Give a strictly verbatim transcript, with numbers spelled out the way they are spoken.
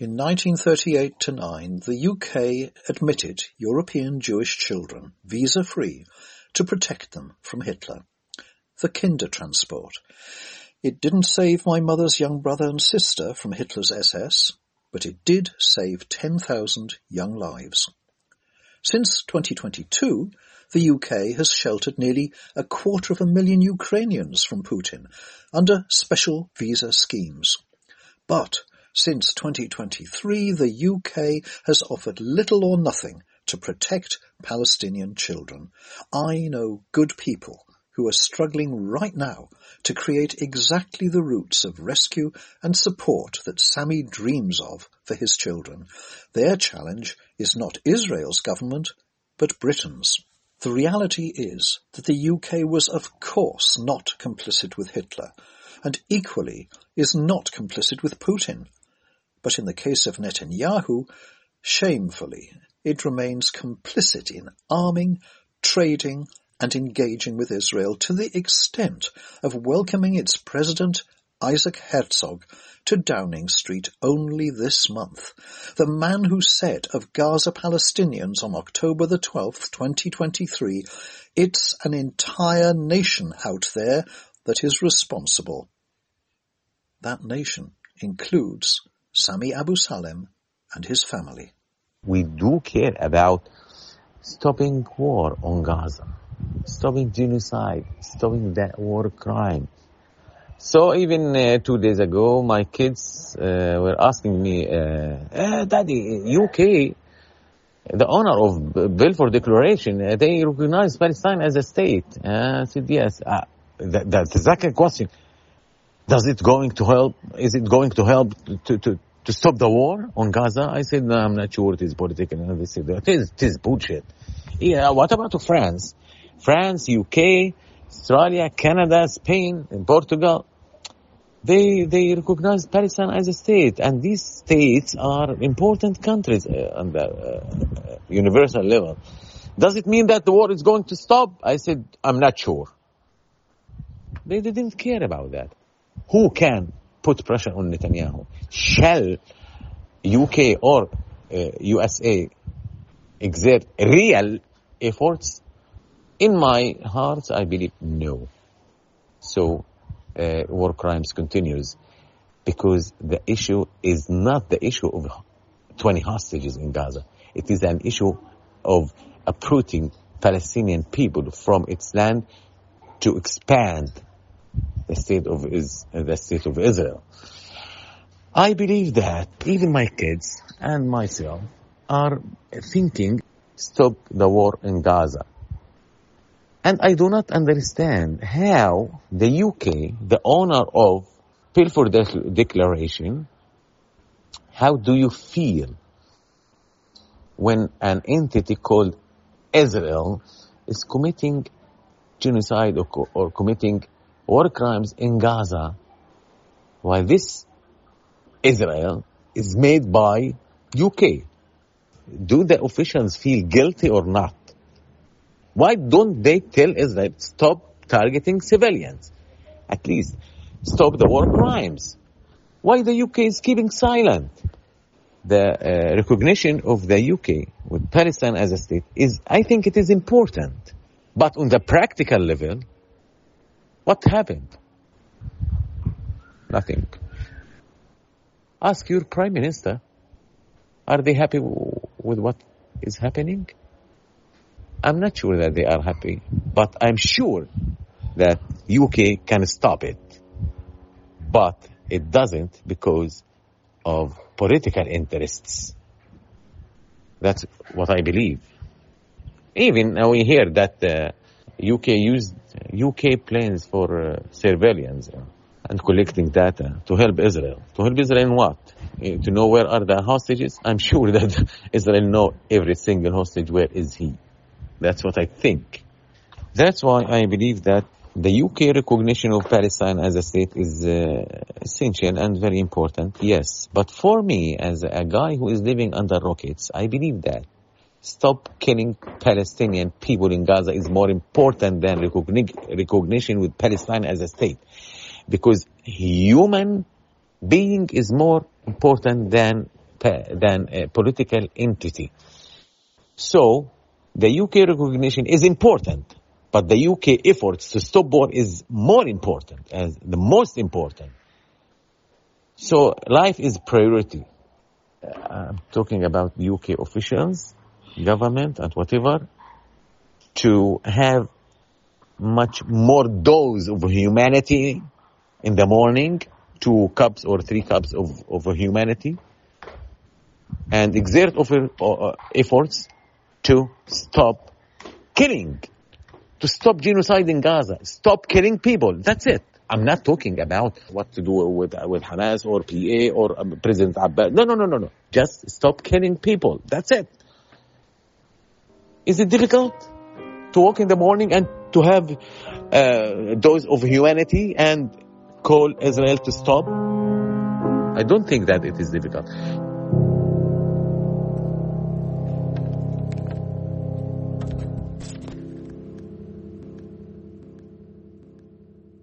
In nineteen thirty-eight to nine, the U K admitted European Jewish children, visa-free, to protect them from Hitler. The Kindertransport. It didn't save my mother's young brother and sister from Hitler's S S, but it did save ten thousand young lives. Since twenty twenty-two, the U K has sheltered nearly a quarter of a million Ukrainians from Putin under special visa schemes. But since twenty twenty-three, the U K has offered little or nothing to protect Palestinian children. I know good people who are struggling right now to create exactly the routes of rescue and support that Sami dreams of for his children. Their challenge is not Israel's government, but Britain's. The reality is that the U K was of course not complicit with Hitler, and equally is not complicit with Putin. But in the case of Netanyahu, shamefully, it remains complicit in arming, trading, and engaging with Israel to the extent of welcoming its president, Isaac Herzog, to Downing Street only this month. The man who said of Gaza Palestinians on October the twelfth, twenty twenty-three, "It's an entire nation out there that is responsible." That nation includes Sami Abu Salem and his family. We do care about stopping war on Gaza, stopping genocide, stopping that war crime. So even uh, two days ago, my kids uh, were asking me, uh, eh, Daddy, U K, the owner of Balfour Declaration, uh, they recognize Palestine as a state. Uh, I said, yes. Uh, that, that's the second question. Does it going to help? Is it going to help to, to, to stop the war on Gaza? I said, no, I'm not sure it is political. And they said, it is, it is bullshit. Yeah, what about France? France, U K, Australia, Canada, Spain, and Portugal. They they recognize Palestine as a state, and these states are important countries uh, on the uh, universal level. Does it mean that the war is going to stop? I said, I'm not sure. They didn't care about that. Who can put pressure on Netanyahu? Shall U K or uh, U S A exert real efforts? In my heart, I believe no. So, uh, war crimes continues because the issue is not the issue of twenty hostages in Gaza. It is an issue of uprooting Palestinian people from its land to expand the state of is the state of Israel. I believe that even my kids and myself are thinking, stop the war in Gaza. And I do not understand how the U K, the owner of Balfour Declaration, how do you feel when an entity called Israel is committing genocide or, co- or committing war crimes in Gaza, while this Israel is made by U K? Do the officials feel guilty or not? Why don't they tell Israel, stop targeting civilians? At least stop the war crimes. Why the U K is keeping silent? The uh, recognition of the U K with Palestine as a state is, I think it is important. But on the practical level, what happened? Nothing. Ask your prime minister, are they happy w- with what is happening? I'm not sure that they are happy, but I'm sure that U K can stop it. But it doesn't because of political interests. That's what I believe. Even uh, we hear that uh, U K used U K planes for uh, surveillance uh, and collecting data to help Israel. To help Israel in what? Uh, to know where are the hostages? I'm sure that Israel know every single hostage, where is he? That's what I think. That's why I believe that the U K recognition of Palestine as a state is uh, essential and very important, yes. But for me, as a guy who is living under rockets, I believe that stop killing Palestinian people in Gaza is more important than recogni- recognition with Palestine as a state. Because human being is more important than than a political entity. So the U K recognition is important, but the U K efforts to stop war is more important, as the most important. So life is priority. I'm talking about U K officials, government, and whatever, to have much more dose of humanity in the morning, two cups or three cups of, of humanity, and exert offer, uh, efforts to stop killing, to stop genocide in Gaza, stop killing people. That's it. I'm not talking about what to do with with Hamas or P A or um, President Abbas. No, no, no, no, no. Just stop killing people. That's it. Is it difficult to walk in the morning and to have a uh, dose of humanity and call Israel to stop? I don't think that it is difficult.